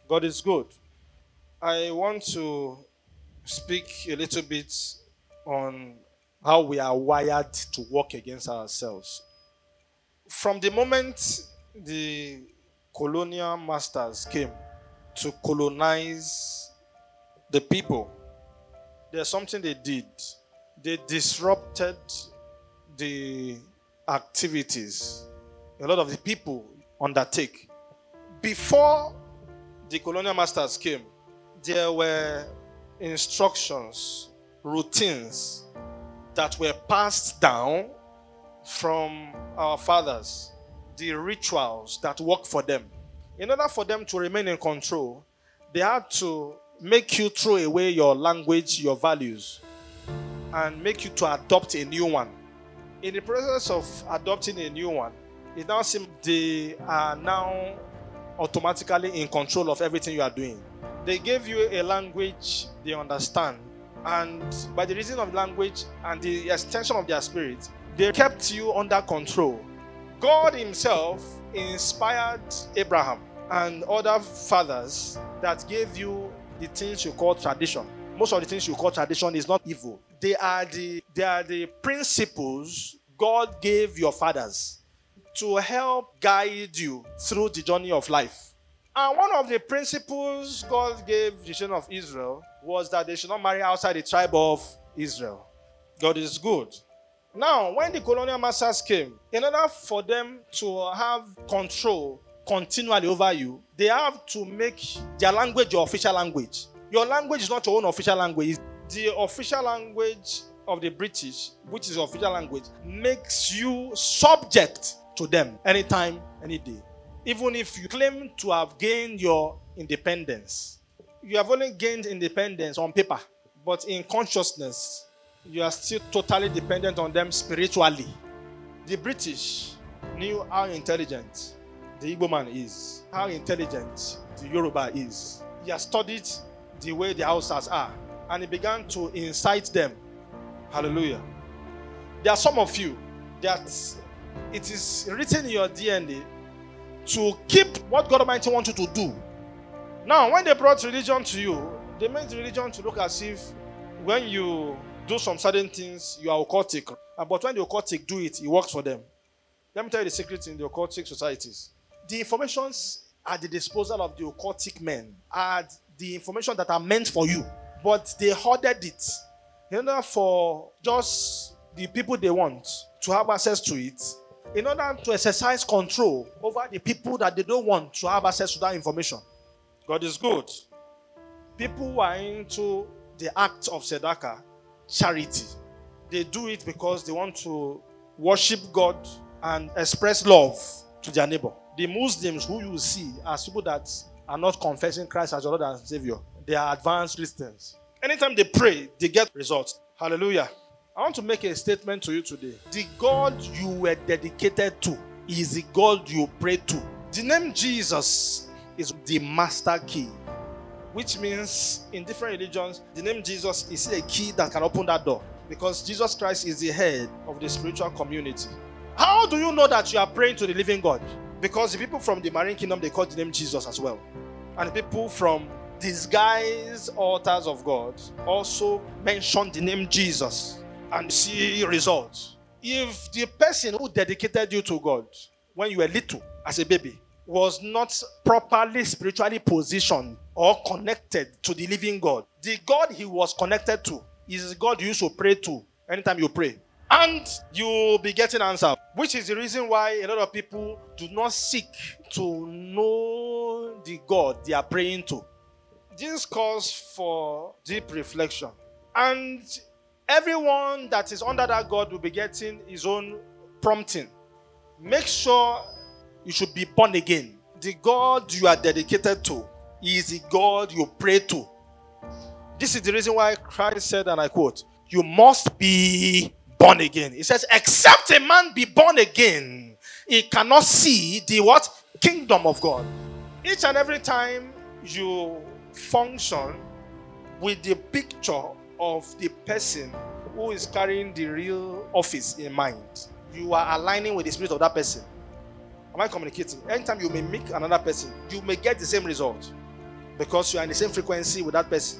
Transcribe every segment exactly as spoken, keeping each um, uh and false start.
God is good. I want to speak a little bit on how we are wired to work against ourselves. From the moment the colonial masters came to colonize the people, there's something they did. They disrupted the activities a lot of the people undertake. Before the colonial masters came, there were instructions, routines that were passed down from our fathers, the rituals that work for them. In order for them to remain in control, they had to make you throw away your language, your values, and make you to adopt a new one. In the process of adopting a new one, it now seems they are now automatically in control of everything you are doing. They gave you a language they understand, and by the reason of language and the extension of their spirit, they kept you under control. God himself inspired Abraham and other fathers that gave you the things you call tradition. Most of the things you call tradition is not evil. They are the, they are the principles God gave your fathers to help guide you through the journey of life. And one of the principles God gave the children of Israel was that they should not marry outside the tribe of Israel. God is good. Now, when the colonial masters came, in order for them to have control continually over you, they have to make their language your official language. Your language is not your own official language. The official language of the British, which is your official language, makes you subject to them anytime, any day. Even if you claim to have gained your independence, you have only gained independence on paper, but in consciousness, you are still totally dependent on them spiritually. The British knew how intelligent the Igbo man is, how intelligent the Yoruba is. He has studied the way the Hausas are, and he began to incite them. Hallelujah. There are some of you that it is written in your D N A to keep what God Almighty wants you to do. Now, when they brought religion to you, they made the religion to look as if when you do some certain things, you are occultic. But when the occultic do it, it works for them. Let me tell you the secret in the occultic societies. The informations at the disposal of the occultic men are the information that are meant for you. But they hoarded it in order for just the people they want to have access to it, in order to exercise control over the people that they don't want to have access to that information. God is good. People who are into the act of tzedakah, charity, they do it because they want to worship God and express love to their neighbor. The Muslims who you see as people that are not confessing Christ as your Lord and Savior, they are advanced Christians. Anytime they pray, they get results. Hallelujah. I want to make a statement to you today. The God you were dedicated to is the God you pray to. The name Jesus is the master key, which means in different religions, the name Jesus is a key that can open that door, because Jesus Christ is the head of the spiritual community. How do you know that you are praying to the living God? Because the people from the marine kingdom, they call the name Jesus as well. And the people from disguised altars of God also mention the name Jesus and see results. If the person who dedicated you to God when you were little, as a baby, was not properly spiritually positioned or connected to the living God, the God he was connected to is the God you used to pray to anytime you pray. And you'll be getting answer, which is the reason why a lot of people do not seek to know the God they are praying to. This calls for deep reflection. And everyone that is under that God will be getting his own prompting. Make sure you should be born again. The God you are dedicated to is the God you pray to. This is the reason why Christ said, and I quote, you must be born again. He says, except a man be born again, he cannot see the what? Kingdom of God. Each and every time you function with the picture of the person who is carrying the real office in mind, you are aligning with the spirit of that person. Am I communicating? Anytime you may mimic another person, you may get the same result. because you are in the same frequency with that person.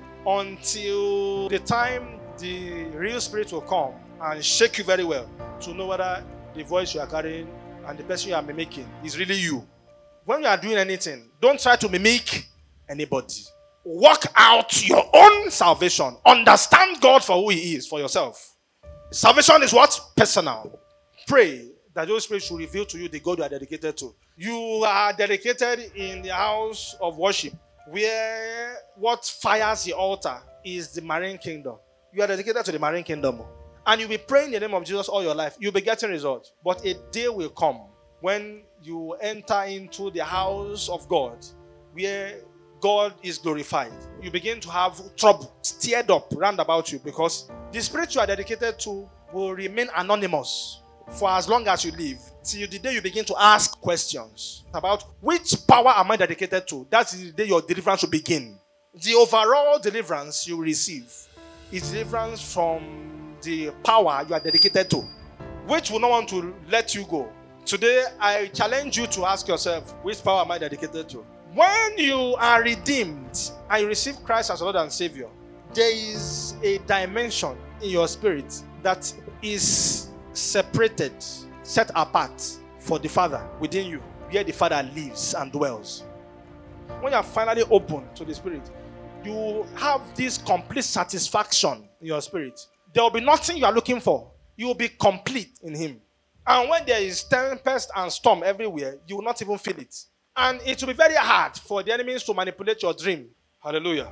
Until the time the real spirit will come and shake you very well to know whether the voice you are carrying and the person you are mimicking is really you. When you are doing anything, don't try to mimic anybody. Work out your own salvation. Understand God for who He is for yourself. Salvation is what? Personal. Pray that the Holy Spirit should reveal to you the God you are dedicated to. You are dedicated in the house of worship, where what fires the altar is the marine kingdom. You are dedicated to the marine kingdom. And you'll be praying in the name of Jesus all your life. You'll be getting results. But a day will come when you enter into the house of God, where God is glorified. You begin to have trouble stirred up round about you, because the spirit you are dedicated to will remain anonymous for as long as you live, till the day you begin to ask questions about which power am I dedicated to. That's the day your deliverance will begin. The overall deliverance you receive is deliverance from the power you are dedicated to, which will not want to let you go. Today, I challenge you to ask yourself, which power am I dedicated to? When you are redeemed and you receive Christ as Lord and Savior, there is a dimension in your spirit that is separated, set apart for the Father within you, where the Father lives and dwells. When you are finally open to the Spirit, you have this complete satisfaction in your spirit. There will be nothing you are looking for. You will be complete in Him. And when there is tempest and storm everywhere, you will not even feel it. And it will be very hard for the enemies to manipulate your dream. Hallelujah.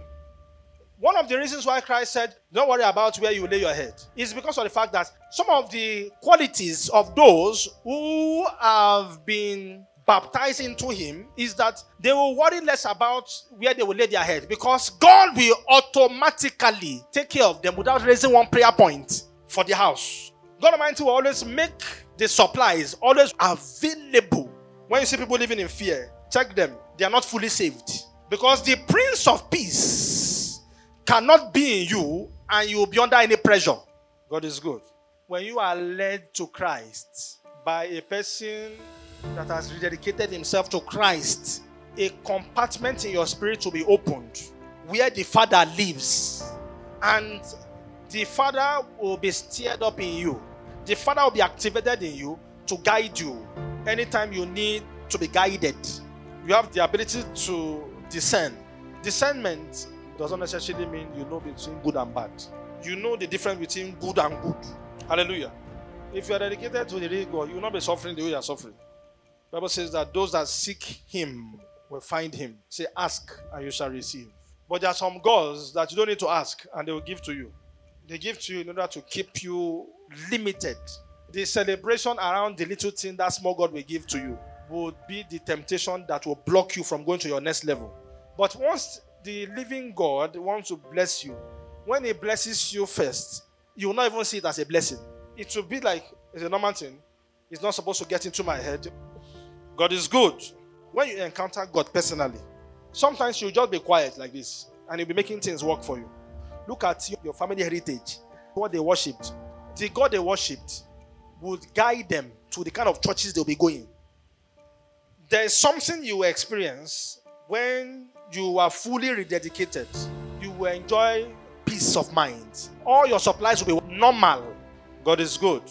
One of the reasons why Christ said, don't worry about where you lay your head, is because of the fact that some of the qualities of those who have been baptized into Him is that they will worry less about where they will lay their head, because God will automatically take care of them without raising one prayer point for the house. God Almighty will always make the supplies always available. When you see people living in fear, check them. They are not fully saved. Because the Prince of Peace cannot be in you and you will be under any pressure. God is good. When you are led to Christ by a person that has rededicated himself to Christ, a compartment in your spirit will be opened where the Father lives. And the Father will be stirred up in you. The Father will be activated in you to guide you anytime you need to be guided. You have the ability to discern. Discernment does not necessarily mean you know between good and bad. You know the difference between good and good. Hallelujah. If you are dedicated to the real God, you will not be suffering the way you are suffering. The Bible says that those that seek Him will find Him. Say, ask and you shall receive. But there are some gods that you don't need to ask and they will give to you. They give to you in order to keep you limited. The celebration around the little thing that small God will give to you would be the temptation that will block you from going to your next level. But once the living God wants to bless you, when He blesses you first, you will not even see it as a blessing. It will be like, it's a normal thing. It's not supposed to get into my head. God is good. When you encounter God personally, sometimes you'll just be quiet like this and He'll be making things work for you. Look at your family heritage, what they worshipped. The God they worshipped would guide them to the kind of churches they'll be going. There is something you will experience when you are fully rededicated. You will enjoy peace of mind. All your supplies will be normal. God is good.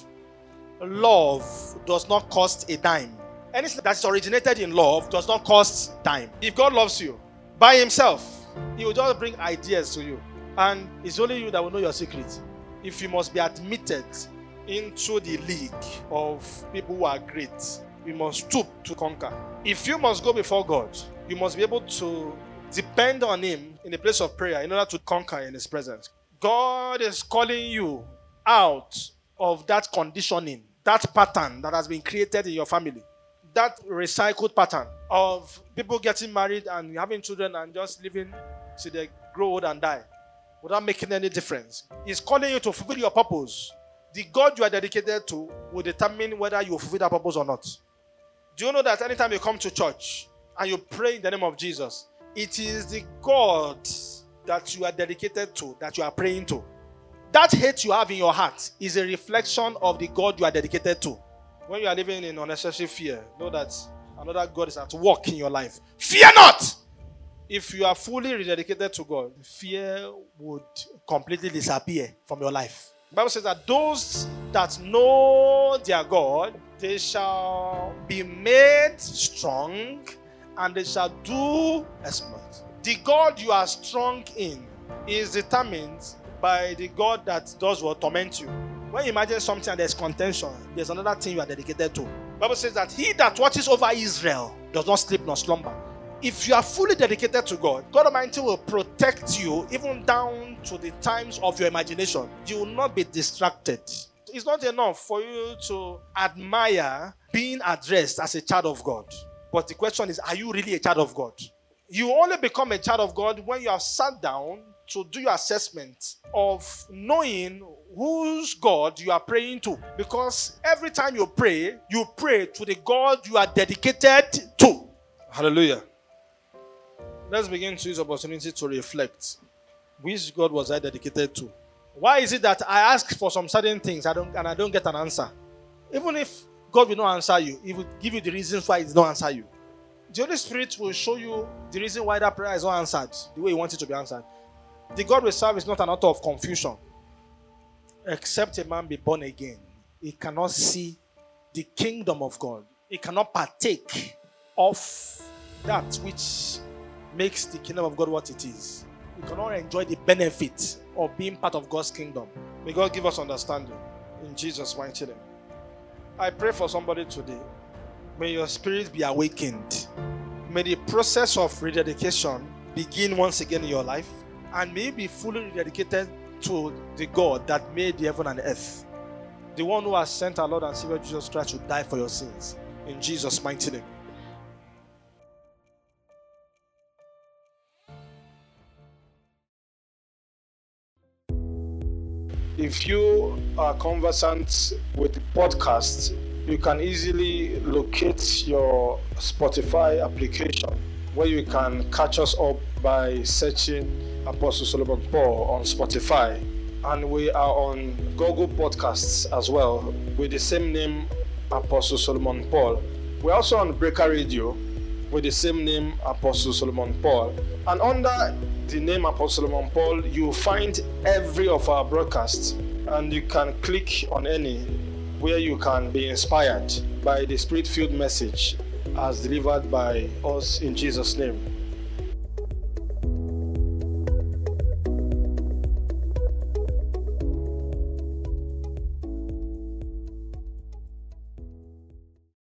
Love does not cost a dime. Anything that is originated in love does not cost dime. If God loves you by Himself, He will just bring ideas to you. And it's only you that will know your secret. If you must be admitted into the league of people who are great, you must stoop to conquer. If you must go before God, you must be able to depend on Him in the place of prayer in order to conquer in His presence. God is calling you out of that conditioning, that pattern that has been created in your family, that recycled pattern of people getting married and having children and just living till they grow old and die without making any difference. He's calling you to fulfill your purpose. The God you are dedicated to will determine whether you will fulfill that purpose or not. Do you know that anytime you come to church and you pray in the name of Jesus, it is the God that you are dedicated to that you are praying to? That hate you have in your heart is a reflection of the God you are dedicated to. When you are living in unnecessary fear, know that another God is at work in your life. Fear not! If you are fully rededicated to God, fear would completely disappear from your life. The Bible says that those that know their God, they shall be made strong and they shall do exploits. The God you are strong in is determined by the God that does what torment you. When you imagine something and there's contention, there's another thing you are dedicated to. The Bible says that he that watches over Israel does not sleep nor slumber. If you are fully dedicated to God, God Almighty will protect you even down to the times of your imagination. You will not be distracted. It's not enough for you to admire being addressed as a child of God. But the question is, are you really a child of God? You only become a child of God when you have sat down to do your assessment of knowing whose God you are praying to. Because every time you pray, you pray to the God you are dedicated to. Hallelujah. Let's begin to use opportunity to reflect. Which God was I dedicated to? Why is it that I ask for some certain things I don't, and I don't get an answer? Even if God will not answer you, He will give you the reasons why He did not answer you. The Holy Spirit will show you the reason why that prayer is not answered, the way you want it to be answered. The God we serve is not an author of confusion. Except a man be born again, he cannot see the kingdom of God. He cannot partake of that which makes the kingdom of God what it is. He cannot enjoy the benefit of being part of God's kingdom. May God give us understanding in Jesus' mighty name. I pray for somebody today. May your spirit be awakened. May the process of rededication begin once again in your life. And may you be fully rededicated to the God that made the heaven and earth. The one who has sent our Lord and Savior Jesus Christ to die for your sins. In Jesus' mighty name. If you are conversant with the podcast, you can easily locate your Spotify application where you can catch us up by searching Apostle Solomon Paul on Spotify. And we are on Google Podcasts as well with the same name, Apostle Solomon Paul. We're also on Breaker Radio with the same name, Apostle Solomon Paul. And under the name Apostle Solomon Paul, you find every of our broadcasts, and you can click on any where you can be inspired by the Spirit-filled message as delivered by us in Jesus' name.